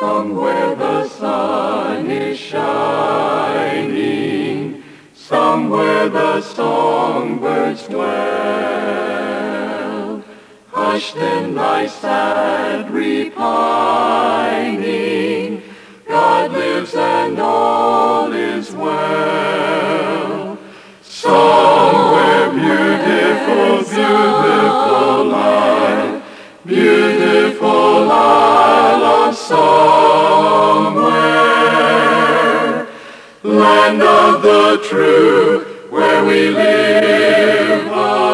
somewhere the sun is shining, somewhere the songbirds dwell. Hush then thy sad repining, God lives and all is well. Somewhere beautiful, beautiful isle, beautiful isle of somewhere, land of the true, where we live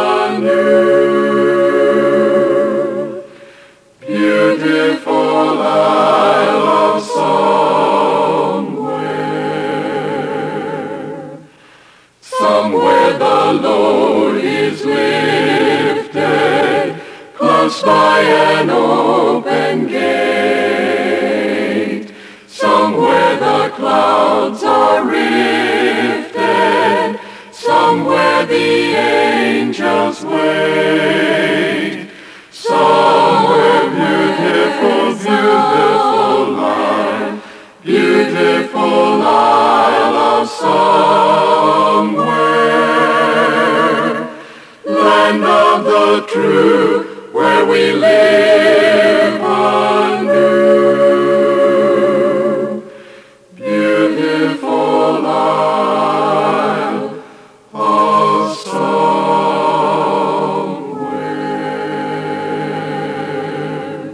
anew. Beautiful isle of somewhere, somewhere the load is lifted, close by an open gate, somewhere the clouds are rifted, somewhere the angels wait, somewhere beautiful, beautiful isle, beautiful isle of somewhere, land of the true, where we live anew. Beautiful isle of somewhere.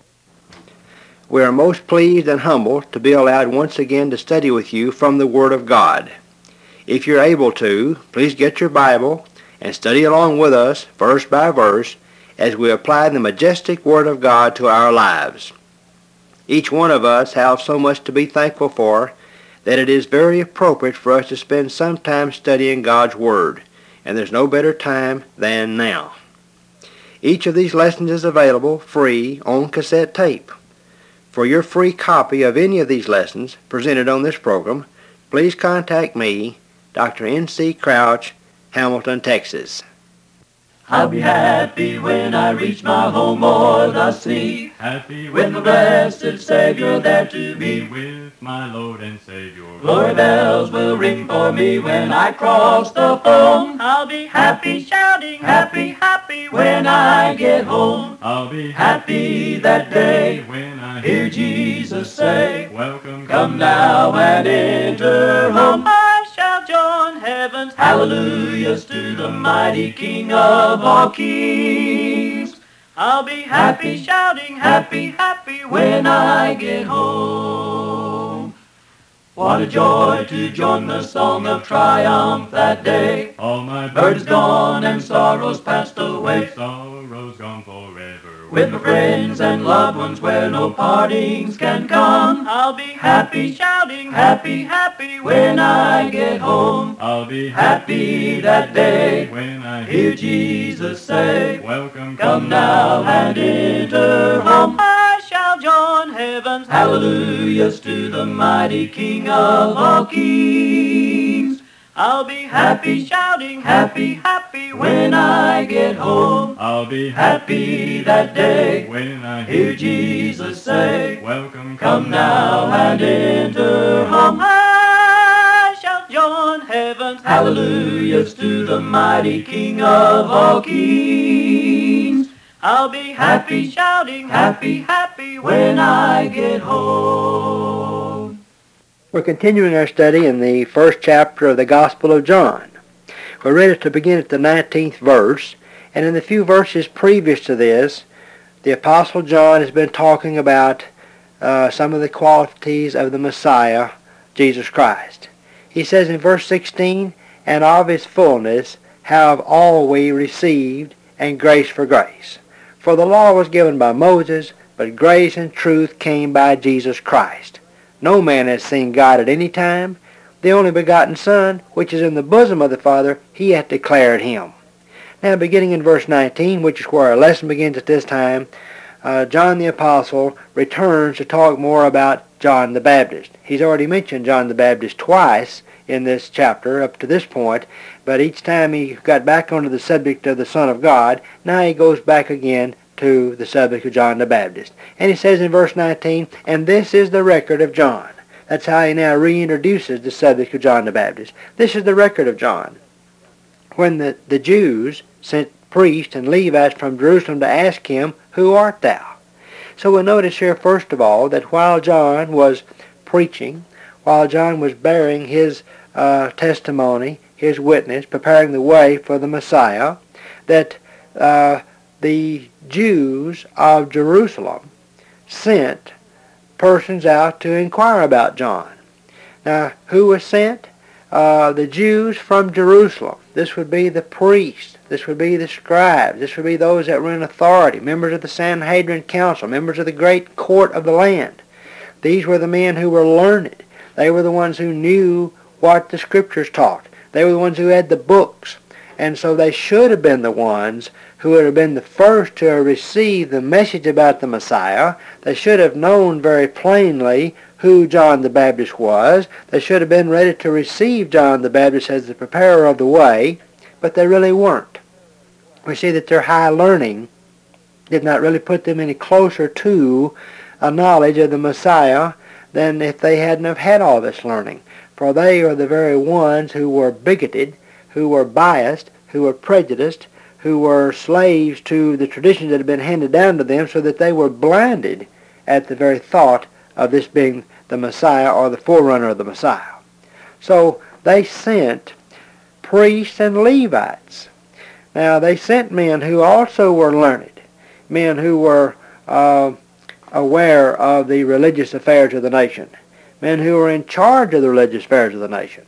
We are most pleased and humbled to be allowed once again to study with you from the Word of God. If you're able to, please get your Bible and study along with us, verse by verse, as we apply the majestic Word of God to our lives. Each one of us have so much to be thankful for that it is very appropriate for us to spend some time studying God's Word, and there's no better time than now. Each of these lessons is available free on cassette tape. For your free copy of any of these lessons presented on this program, please contact me, Dr. N.C. Crouch, Hamilton, Texas. I'll be happy when I reach my home o'er the sea, happy when the blessed Savior there to be with my Lord and Savior. Glory bells will ring for me when I cross the foam. I'll be happy, shouting, happy, happy when I get home. I'll be happy that day when I hear Jesus say, welcome, come now and enter home. I shall join heaven's hallelujahs to the mighty King of all kings. I'll be happy, shouting, happy, happy when I get home. What a joy to join the song of triumph that day. All my burdens gone and sorrows passed away. Sorrows gone forever. With my friends and loved ones where no partings can come. I'll be happy, shouting, happy, happy when I get home. I'll be happy that day when I hear Jesus say, welcome, come now and enter home. I shall join heaven's hallelujahs to the mighty King of all kings. I'll be happy, shouting, happy, happy when I get home. I'll be happy that day when I hear Jesus say, welcome, come now and enter home. I shall join heaven's hallelujahs to the mighty King of all kings. I'll be happy, shouting, happy, happy when I get home. We're continuing our study in the first chapter of the Gospel of John. We're ready to begin at the 19th verse, and in the few verses previous to this, the Apostle John has been talking about some of the qualities of the Messiah, Jesus Christ. He says in verse 16, and of his fullness have all we received, and grace for grace. For the law was given by Moses, but grace and truth came by Jesus Christ. No man has seen God at any time. The only begotten Son, which is in the bosom of the Father, he hath declared him. Now beginning in verse 19, which is where our lesson begins at this time, John the Apostle returns to talk more about John the Baptist. He's already mentioned John the Baptist twice in this chapter up to this point, but each time he got back onto the subject of the Son of God, now he goes back again to the subject of John the Baptist. And he says in verse 19, and this is the record of John. That's how he now reintroduces the subject of John the Baptist. This is the record of John. When the Jews sent priests and Levites from Jerusalem to ask him, who art thou? So we'll notice here, first of all, that while John was preaching, while John was bearing his testimony, his witness, preparing the way for the Messiah, that the Jews of Jerusalem sent persons out to inquire about John. Now, who was sent? The Jews from Jerusalem. This would be the priests. This would be the scribes. This would be those that were in authority, members of the Sanhedrin Council, members of the great court of the land. These were the men who were learned. They were the ones who knew what the Scriptures taught. They were the ones who had the books. And so they should have been the ones who would have been the first to receive the message about the Messiah. They should have known very plainly who John the Baptist was. They should have been ready to receive John the Baptist as the preparer of the way, but they really weren't. We see that their high learning did not really put them any closer to a knowledge of the Messiah than if they hadn't have had all this learning. For they are the very ones who were bigoted, who were biased, who were prejudiced, who were slaves to the traditions that had been handed down to them, so that they were blinded at the very thought of this being the Messiah or the forerunner of the Messiah. So they sent priests and Levites. Now they sent men who also were learned, men who were aware of the religious affairs of the nation, men who were in charge of the religious affairs of the nation.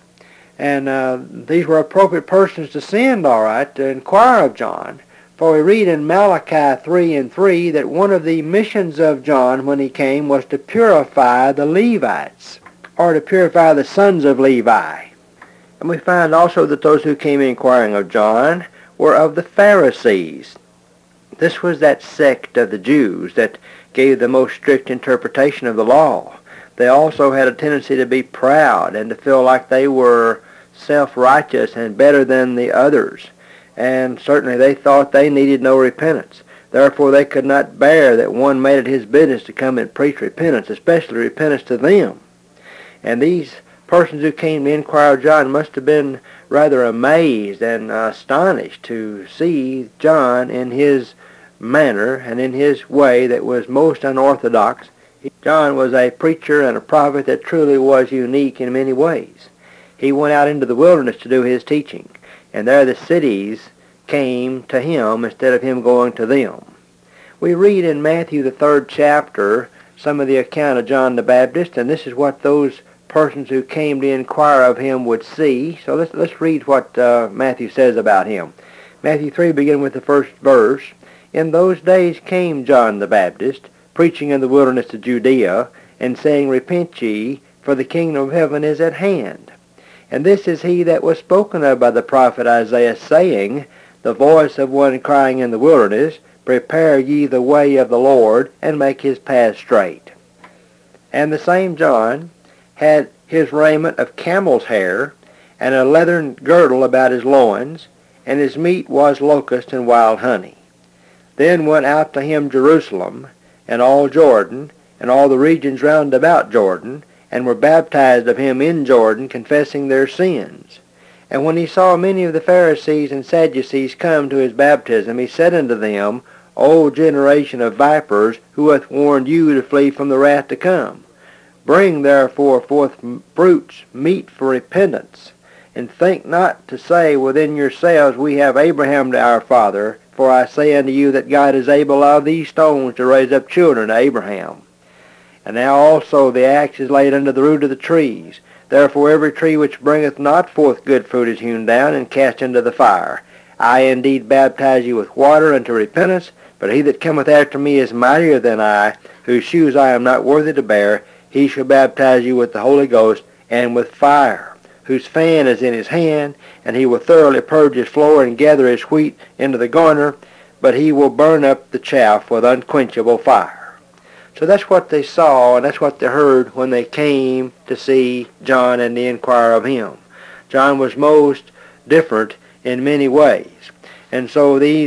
And these were appropriate persons to send, all right, to inquire of John. For we read in Malachi 3:3 that one of the missions of John when he came was to purify the Levites, or to purify the sons of Levi. And we find also that those who came inquiring of John were of the Pharisees. This was that sect of the Jews that gave the most strict interpretation of the law. They also had a tendency to be proud and to feel like they were self-righteous and better than the others. And certainly they thought they needed no repentance. Therefore they could not bear that one made it his business to come and preach repentance, especially repentance to them. And these persons who came to inquire of John must have been rather amazed and astonished to see John in his manner and in his way that was most unorthodox. John was a preacher and a prophet that truly was unique in many ways. He went out into the wilderness to do his teaching, and there the cities came to him instead of him going to them. We read in Matthew the 3rd chapter some of the account of John the Baptist, and this is what those persons who came to inquire of him would see. So let's read what Matthew says about him. Matthew 3, beginning with the first verse. In those days came John the Baptist, preaching in the wilderness of Judea, and saying, Repent ye, for the kingdom of heaven is at hand. And this is he that was spoken of by the prophet Isaiah, saying, The voice of one crying in the wilderness, Prepare ye the way of the Lord, and make his path straight. And the same John had his raiment of camel's hair, and a leathern girdle about his loins, and his meat was locust and wild honey. Then went out to him Jerusalem, and all Jordan, and all the regions round about Jordan, and were baptized of him in Jordan, confessing their sins. And when he saw many of the Pharisees and Sadducees come to his baptism, he said unto them, O generation of vipers, who hath warned you to flee from the wrath to come? Bring therefore forth fruits meet for repentance, and think not to say within yourselves, We have Abraham to our father. For I say unto you that God is able of these stones to raise up children to Abraham. And now also the axe is laid under the root of the trees. Therefore every tree which bringeth not forth good fruit is hewn down and cast into the fire. I indeed baptize you with water unto repentance, but he that cometh after me is mightier than I, whose shoes I am not worthy to bear. He shall baptize you with the Holy Ghost and with fire, whose fan is in his hand, and he will thoroughly purge his floor and gather his wheat into the garner, but he will burn up the chaff with unquenchable fire. So that's what they saw, and that's what they heard when they came to see John and to inquire of him. John was most different in many ways. And so these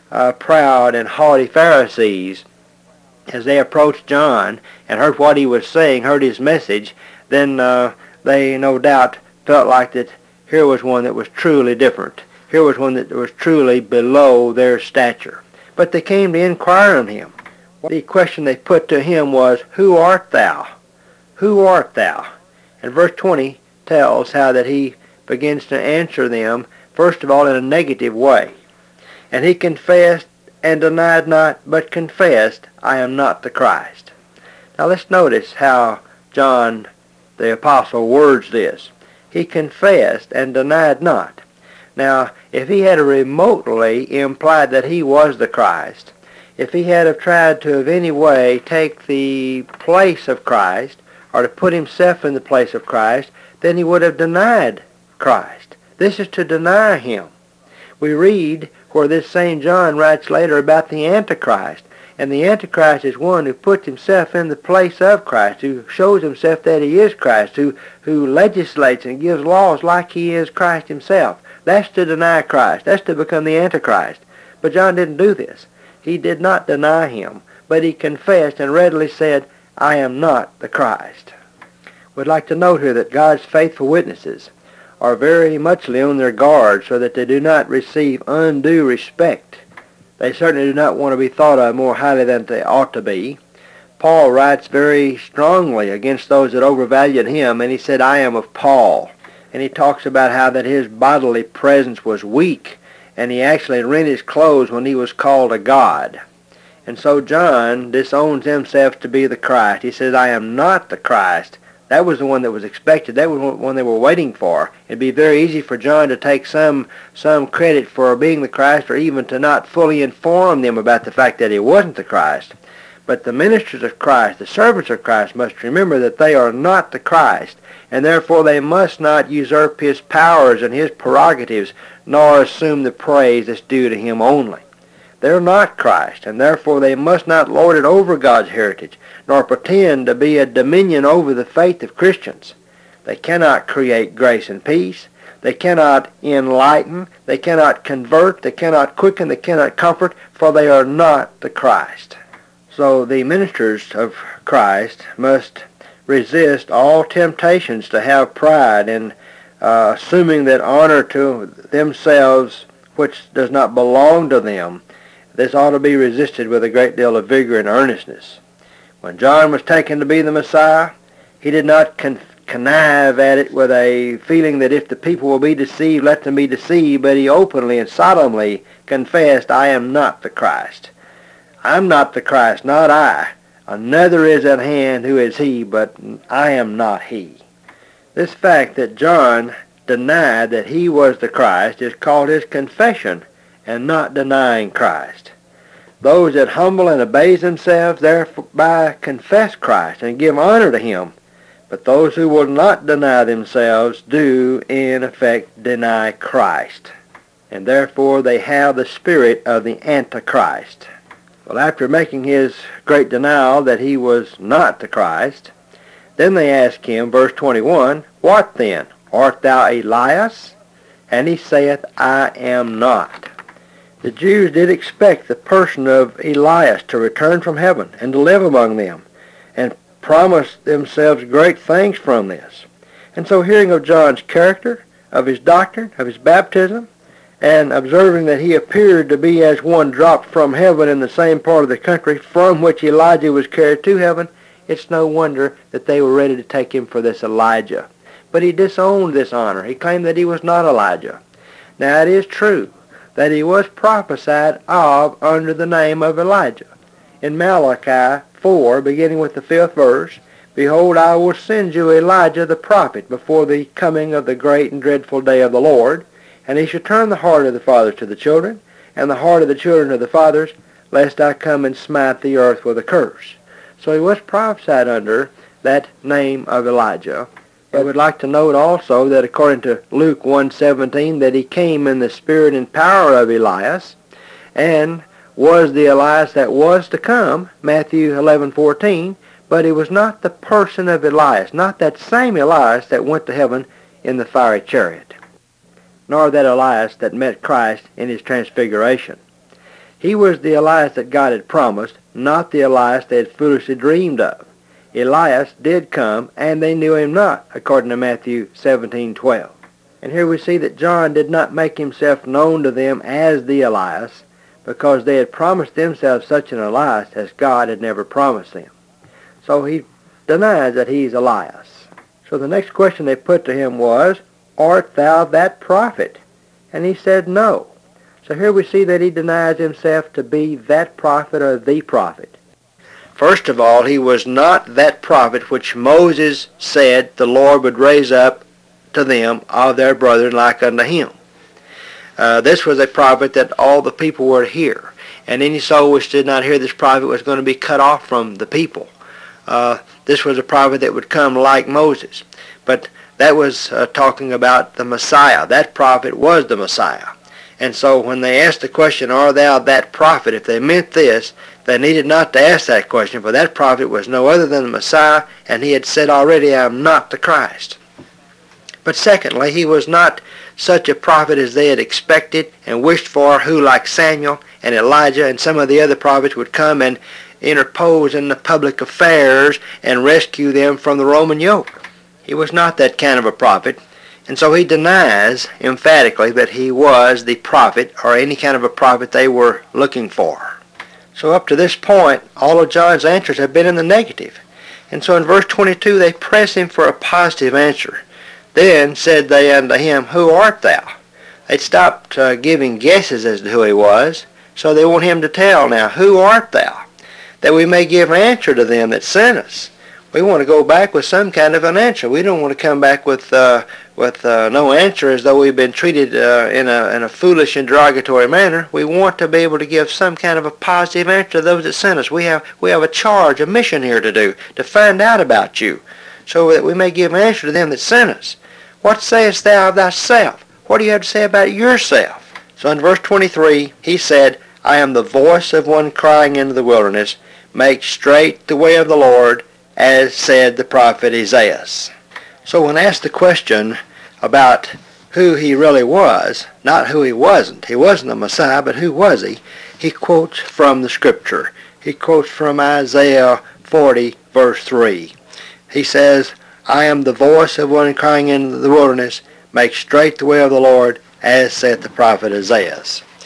proud and haughty Pharisees, as they approached John and heard what he was saying, heard his message, then they no doubt felt like that here was one that was truly different. Here was one that was truly below their stature. But they came to inquire of him. The question they put to him was, "Who art thou? Who art thou?" And verse 20 tells how that he begins to answer them, first of all, in a negative way. And he confessed and denied not, but confessed, "I am not the Christ." Now let's notice how John the Apostle words this. He confessed and denied not. Now, if he had remotely implied that he was the Christ, if he had have tried to in any way take the place of Christ, or to put himself in the place of Christ, then he would have denied Christ. This is to deny him. We read where this same John writes later about the Antichrist. And the Antichrist is one who puts himself in the place of Christ, who shows himself that he is Christ, who legislates and gives laws like he is Christ himself. That's to deny Christ. That's to become the Antichrist. But John didn't do this. He did not deny him, but he confessed and readily said, "I am not the Christ." We'd like to note here that God's faithful witnesses are very muchly on their guard so that they do not receive undue respect. They certainly do not want to be thought of more highly than they ought to be. Paul writes very strongly against those that overvalued him, and he said, "I am of Paul." And he talks about how that his bodily presence was weak, and he actually rent his clothes when he was called a god. And so John disowns himself to be the Christ. He says, "I am not the Christ." That was the one that was expected. That was the one they were waiting for. It'd be very easy for John to take some credit for being the Christ, or even to not fully inform them about the fact that he wasn't the Christ. But the ministers of Christ, the servants of Christ, must remember that they are not the Christ, and therefore they must not usurp his powers and his prerogatives, nor assume the praise that's due to him only. They're not Christ, and therefore they must not lord it over God's heritage, nor pretend to be a dominion over the faith of Christians. They cannot create grace and peace. They cannot enlighten. They cannot convert. They cannot quicken. They cannot comfort, for they are not the Christ. So the ministers of Christ must resist all temptations to have pride in assuming that honor to themselves which does not belong to them. This ought to be resisted with a great deal of vigor and earnestness. When John was taken to be the Messiah, he did not connive at it with a feeling that if the people will be deceived, let them be deceived, but he openly and solemnly confessed, "I am not the Christ. I'm not the Christ, not I. Another is at hand who is he, but I am not he." This fact that John denied that he was the Christ is called his confession, and not denying Christ. Those that humble and abase themselves thereby confess Christ and give honor to him. But those who will not deny themselves do, in effect, deny Christ. And therefore they have the spirit of the Antichrist. Well, after making his great denial that he was not the Christ, then they ask him, verse 21, "What then? Art thou Elias?" And he saith, "I am not." The Jews did expect the person of Elias to return from heaven and to live among them, and promised themselves great things from this. And so hearing of John's character, of his doctrine, of his baptism, and observing that he appeared to be as one dropped from heaven in the same part of the country from which Elijah was carried to heaven, it's no wonder that they were ready to take him for this Elijah. But he disowned this honor. He claimed that he was not Elijah. Now it is true that he was prophesied of under the name of Elijah. In Malachi 4, beginning with the 5th verse, "Behold, I will send you Elijah the prophet before the coming of the great and dreadful day of the Lord, and he shall turn the heart of the fathers to the children, and the heart of the children to the fathers, lest I come and smite the earth with a curse." So he was prophesied under that name of Elijah. I would like to note also that according to Luke 1:17, that he came in the spirit and power of Elias, and was the Elias that was to come, Matthew 11:14, but he was not the person of Elias, not that same Elias that went to heaven in the fiery chariot, nor that Elias that met Christ in his transfiguration. He was the Elias that God had promised, not the Elias they had foolishly dreamed of. Elias did come, and they knew him not, according to Matthew 17:12. And here we see that John did not make himself known to them as the Elias, because they had promised themselves such an Elias as God had never promised them. So he denies that he's Elias. So the next question they put to him was, "Art thou that prophet?" And he said no. So here we see that he denies himself to be that prophet or the prophet. First of all, he was not that prophet which Moses said the Lord would raise up to them of their brethren like unto him. This was a prophet that all the people were to hear, and any soul which did not hear this prophet was going to be cut off from the people. This was a prophet that would come like Moses, but that was talking about the Messiah. That prophet was the Messiah. And so when they asked the question, "Art thou that prophet?" if they meant this, they needed not to ask that question, for that prophet was no other than the Messiah, and he had said already, "I am not the Christ." But secondly, he was not such a prophet as they had expected and wished for, who, like Samuel and Elijah and some of the other prophets, would come and interpose in the public affairs and rescue them from the Roman yoke. He was not that kind of a prophet, and so he denies emphatically that he was the prophet or any kind of a prophet they were looking for. So up to this point, all of John's answers have been in the negative. And so in verse 22, they press him for a positive answer. "Then said they unto him, Who art thou?" They stopped giving guesses as to who he was, so they want him to tell now, "Who art thou?" that we may give answer to them that sent us. We want to go back with some kind of an answer. We don't want to come back with no answer as though we've been treated in a foolish and derogatory manner. We want to be able to give some kind of a positive answer to those that sent us. We have a charge, a mission here to do, to find out about you, so that we may give answer to them that sent us. "What sayest thou of thyself?" What do you have to say about yourself? So in verse 23, he said, "I am the voice of one crying into the wilderness, make straight the way of the Lord, as said the prophet Isaiah." So when asked the question about who he really was, not who he wasn't the Messiah, but who was he quotes from the Scripture. He quotes from Isaiah 40, verse 3. He says, "I am the voice of one crying in the wilderness, make straight the way of the Lord, as saith the prophet Isaiah."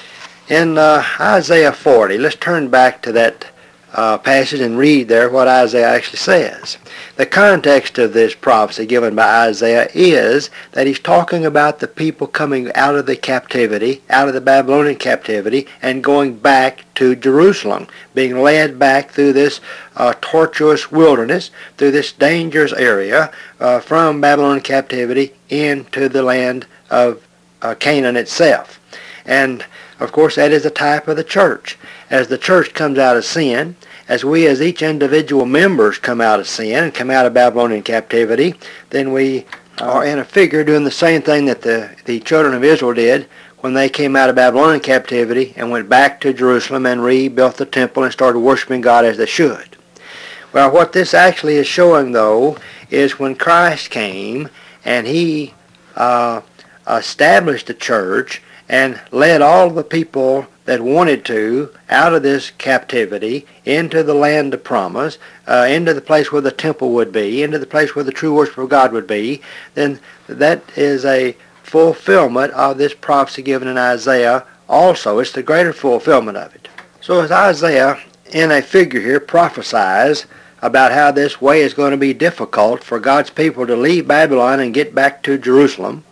In Isaiah 40, let's turn back to that passage and read there what Isaiah actually says. The context of this prophecy given by Isaiah is that he's talking about the people coming out of the captivity, out of the Babylonian captivity, and going back to Jerusalem, being led back through this tortuous wilderness, through this dangerous area from Babylonian captivity into the land of Canaan itself. And of course, that is a type of the church. As the church comes out of sin, as we as each individual members come out of sin and come out of Babylonian captivity, then we are in a figure doing the same thing that the children of Israel did when they came out of Babylonian captivity and went back to Jerusalem and rebuilt the temple and started worshiping God as they should. Well, what this actually is showing, though, is when Christ came and he established the church and led all the people that wanted to out of this captivity into the land of promise, into the place where the temple would be, into the place where the true worship of God would be, then that is a fulfillment of this prophecy given in Isaiah also. It's the greater fulfillment of it. So as Isaiah, in a figure here, prophesies about how this way is going to be difficult for God's people to leave Babylon and get back to Jerusalem,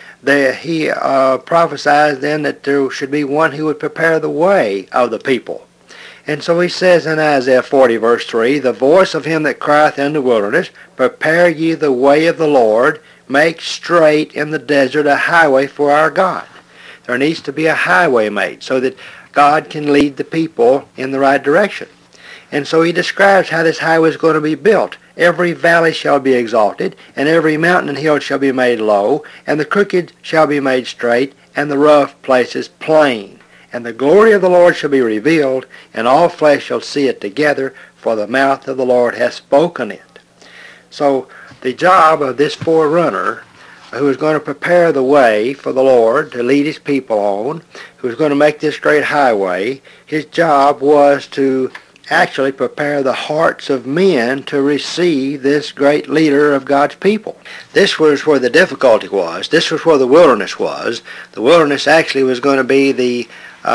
he prophesied then that there should be one who would prepare the way of the people. And so he says in Isaiah 40, verse 3, "The voice of him that crieth in the wilderness, prepare ye the way of the Lord, make straight in the desert a highway for our God." There needs to be a highway made so that God can lead the people in the right direction. And so he describes how this highway is going to be built. "Every valley shall be exalted, and every mountain and hill shall be made low, and the crooked shall be made straight, and the rough places plain. And the glory of the Lord shall be revealed, and all flesh shall see it together, for the mouth of the Lord hath spoken it." So the job of this forerunner who was going to prepare the way for the Lord to lead his people on, who was going to make this great highway. His job was to actually prepare the hearts of men to receive this great leader of God's people. This was where the difficulty was. This was where the wilderness was. The wilderness actually was going to be the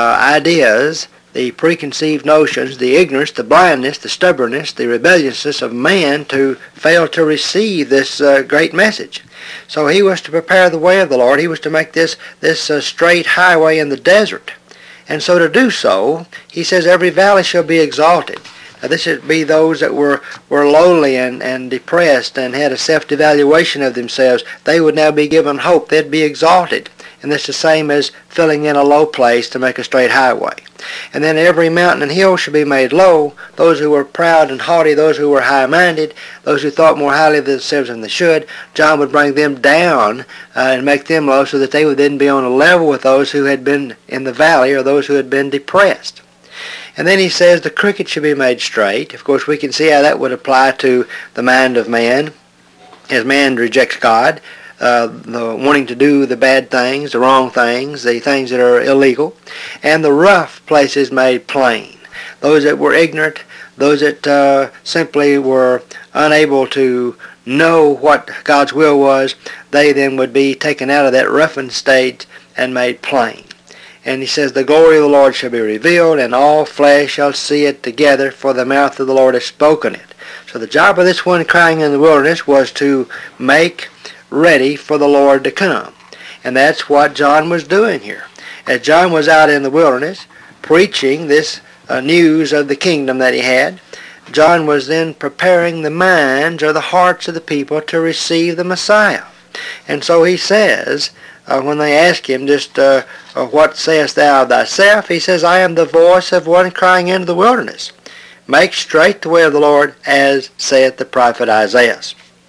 ideas, the preconceived notions, the ignorance, the blindness, the stubbornness, the rebelliousness of man to fail to receive this great message. So he was to prepare the way of the Lord. He was to make this straight highway in the desert. And so to do so, he says, every valley shall be exalted. Now this should be those that were lowly and depressed and had a self-devaluation of themselves. They would now be given hope. They'd be exalted. And that's the same as filling in a low place to make a straight highway. And then every mountain and hill should be made low. Those who were proud and haughty, those who were high-minded, those who thought more highly of themselves than they should, John would bring them down and make them low so that they would then be on a level with those who had been in the valley or those who had been depressed. And then he says the crooked should be made straight. Of course, we can see how that would apply to the mind of man. As man rejects God, the wanting to do the bad things, the wrong things, the things that are illegal, and the rough places made plain. Those that were ignorant, those that simply were unable to know what God's will was, they then would be taken out of that roughened state and made plain. And he says, the glory of the Lord shall be revealed, and all flesh shall see it together, for the mouth of the Lord has spoken it. So the job of this one crying in the wilderness was to make ready for the Lord to come. And that's what John was doing here. As John was out in the wilderness preaching this news of the kingdom that he had, John was then preparing the minds or the hearts of the people to receive the Messiah. And so he says, when they ask him just, what sayest thou of thyself? He says, I am the voice of one crying into the wilderness. Make straight the way of the Lord, as saith the prophet Isaiah.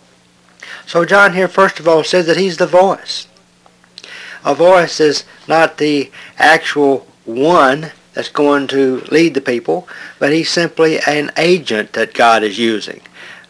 So John here first of all says that he's the voice. A voice is not the actual one that's going to lead the people, but he's simply an agent that God is using.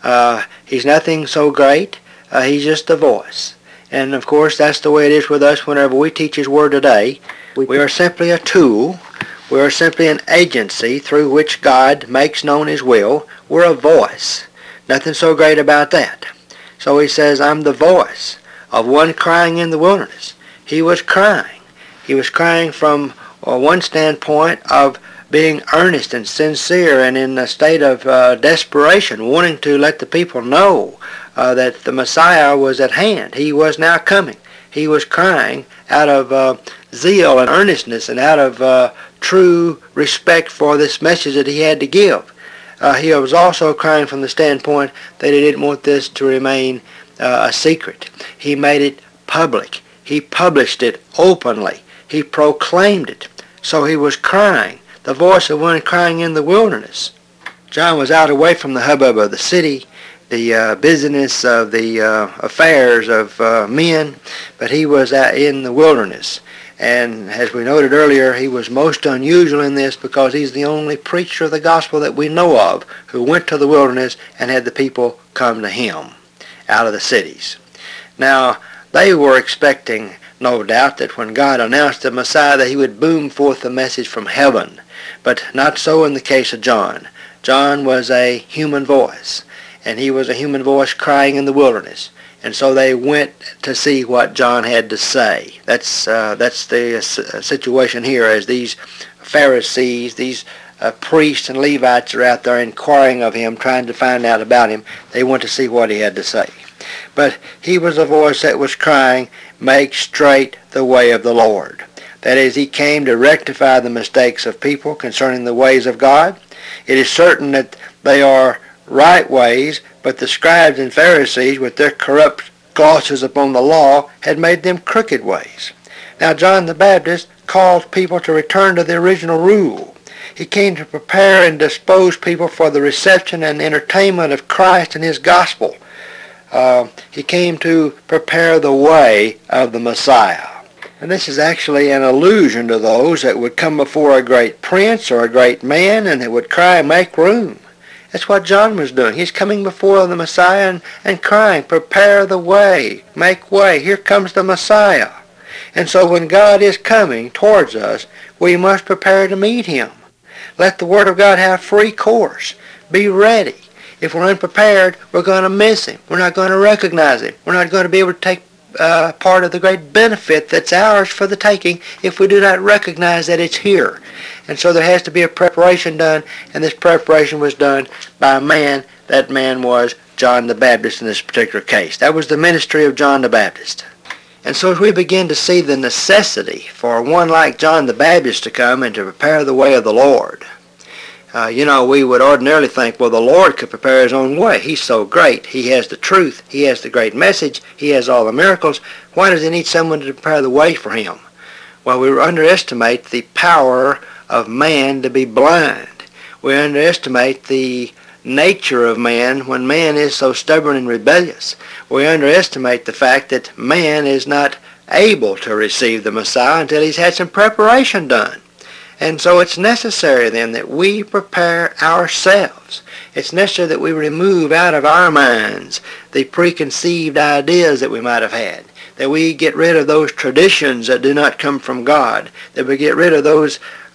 He's nothing so great. He's just a voice. And of course that's the way it is with us whenever we teach his word today. We are simply a tool. We are simply an agency through which God makes known his will. We're a voice. Nothing so great about that. So he says, I'm the voice of one crying in the wilderness. He was crying. He was crying from one standpoint of being earnest and sincere and in a state of desperation, wanting to let the people know that the Messiah was at hand. He was now coming. He was crying out of zeal and earnestness and out of true respect for this message that he had to give. He was also crying from the standpoint that he didn't want this to remain a secret. He made it public. He published it openly. He proclaimed it. So he was crying, the voice of one crying in the wilderness. John was out away from the hubbub of the city, the busyness of the affairs of men, but he was out in the wilderness. And as we noted earlier, he was most unusual in this because he's the only preacher of the gospel that we know of who went to the wilderness and had the people come to him out of the cities. Now, they were expecting, no doubt, that when God announced the Messiah that he would boom forth the message from heaven. But not so in the case of John. John was a human voice, and he was a human voice crying in the wilderness. And so they went to see what John had to say. That's the situation here, as these Pharisees, these priests and Levites are out there inquiring of him, trying to find out about him. They want to see what he had to say. But he was a voice that was crying, make straight the way of the Lord. That is, he came to rectify the mistakes of people concerning the ways of God. It is certain that they are right ways, but the scribes and Pharisees, with their corrupt glosses upon the law, had made them crooked ways. Now John the Baptist called people to return to the original rule. He came to prepare and dispose people for the reception and entertainment of Christ and his gospel. He came to prepare the way of the Messiah. And this is actually an allusion to those that would come before a great prince or a great man and that would cry, make room. That's what John was doing. He's coming before the Messiah and crying, prepare the way, make way, here comes the Messiah. And so when God is coming towards us, we must prepare to meet him. Let the Word of God have free course. Be ready. If we're unprepared, we're going to miss him. We're not going to recognize him. We're not going to be able to take part of the great benefit that's ours for the taking if we do not recognize that it's here. And so there has to be a preparation done, and this preparation was done by a man. That man was John the Baptist in this particular case. That was the ministry of John the Baptist. And so as we begin to see the necessity for one like John the Baptist to come and to prepare the way of the Lord, we would ordinarily think, well, the Lord could prepare his own way. He's so great. He has the truth. He has the great message. He has all the miracles. Why does he need someone to prepare the way for him? Well, we underestimate the power of man to be blind. We underestimate the nature of man when man is so stubborn and rebellious. We underestimate the fact that man is not able to receive the Messiah until he's had some preparation done. And so it's necessary then that we prepare ourselves. It's necessary that we remove out of our minds the preconceived ideas that we might have had, that we get rid of those traditions that do not come from God, that we get rid of those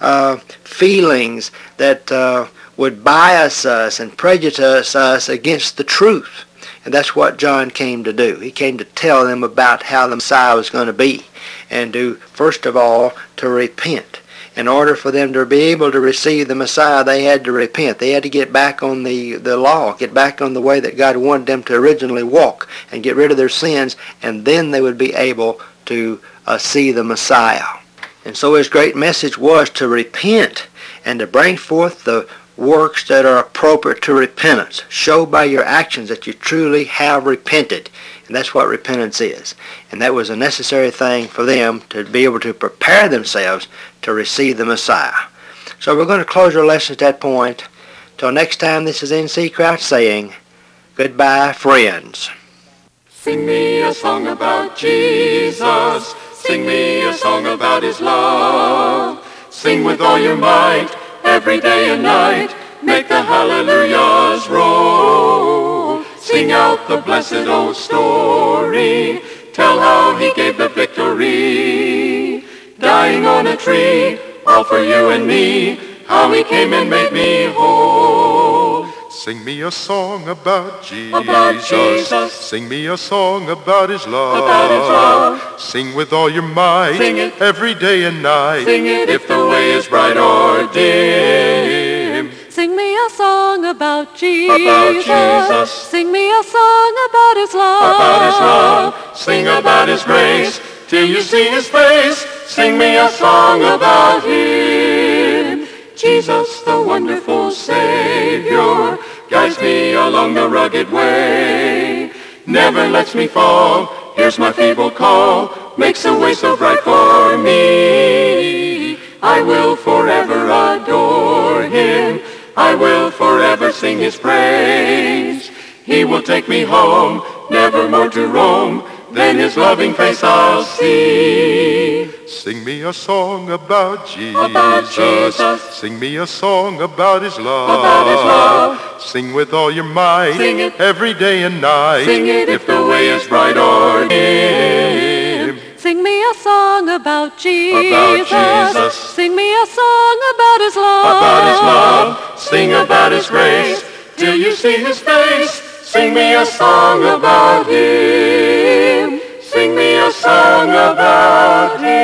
feelings that would bias us and prejudice us against the truth. And that's what John came to do. He came to tell them about how the Messiah was going to be, and to, first of all, to repent. In order for them to be able to receive the Messiah, they had to repent. They had to get back on the law, get back on the way that God wanted them to originally walk, and get rid of their sins, and then they would be able to see the Messiah. And so his great message was to repent and to bring forth the works that are appropriate to repentance. Show by your actions that you truly have repented. And that's what repentance is. And that was a necessary thing for them to be able to prepare themselves to receive the Messiah. So we're going to close our lesson at that point. Till next time, this is N.C. Crouch saying, goodbye, friends. Sing me a song about Jesus. Sing me a song about his love. Sing with all your might, every day and night. Make the hallelujahs roll. Sing out the blessed old story. Tell how he gave the victory. Dying on a tree, all for you and me. How he came and made me whole. Sing me a song about Jesus. About Jesus. Sing me a song about his love. About his love. Sing with all your might. Sing it. Every day and night. Sing it if the way is bright or dim. Sing me a song about Jesus. About Jesus. Sing me a song about his love. About his love. Sing about his grace till you see his face. Sing me a song about him. Jesus, the wonderful Savior, guides me along the rugged way. Never lets me fall, hears my feeble call, makes the way so bright for me. I will forever adore him. I will forever sing his praise. He will take me home, never more to roam. Then his loving face I'll see. Sing me a song about Jesus. About Jesus. Sing me a song about his love. About his love. Sing with all your might. Sing it. Every day and night. Sing it if the way is bright or dim. Sing me a song about Jesus. About Jesus. Sing me a song about his love. About his love. Sing about his grace till you see his face. Sing me a song about him. Sing me a song about him.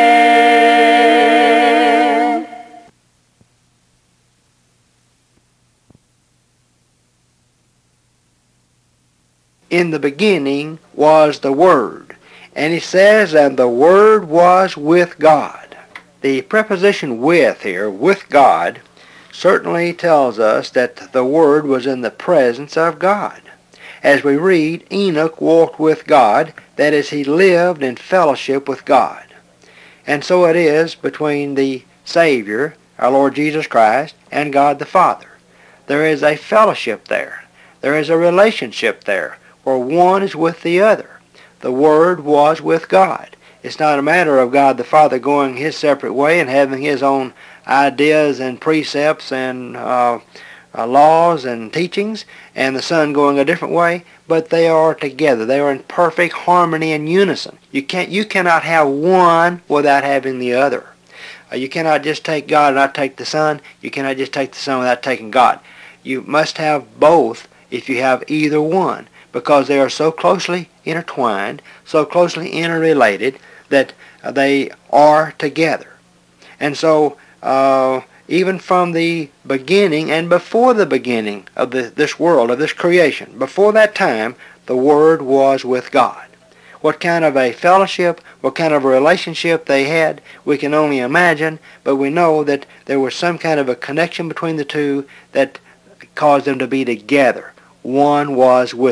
In the beginning was the Word. And he says, and the Word was with God. The preposition with here, with God, certainly tells us that the Word was in the presence of God. As we read, Enoch walked with God, that is, he lived in fellowship with God. And so it is between the Savior, our Lord Jesus Christ, and God the Father. There is a fellowship there. There is a relationship there, where one is with the other. The Word was with God. It's not a matter of God the Father going his separate way and having his own ideas and precepts and laws and teachings, and the Son going a different way, but they are together. They are in perfect harmony and unison. You cannot have one without having the other. You cannot just take God and not take the Son. You cannot just take the Son without taking God. You must have both if you have either one, because they are so closely intertwined, so closely interrelated, that they are together. And so even from the beginning and before the beginning of this world, of this creation, before that time, the Word was with God. What kind of a fellowship, what kind of a relationship they had, we can only imagine, but we know that there was some kind of a connection between the two that caused them to be together. One was with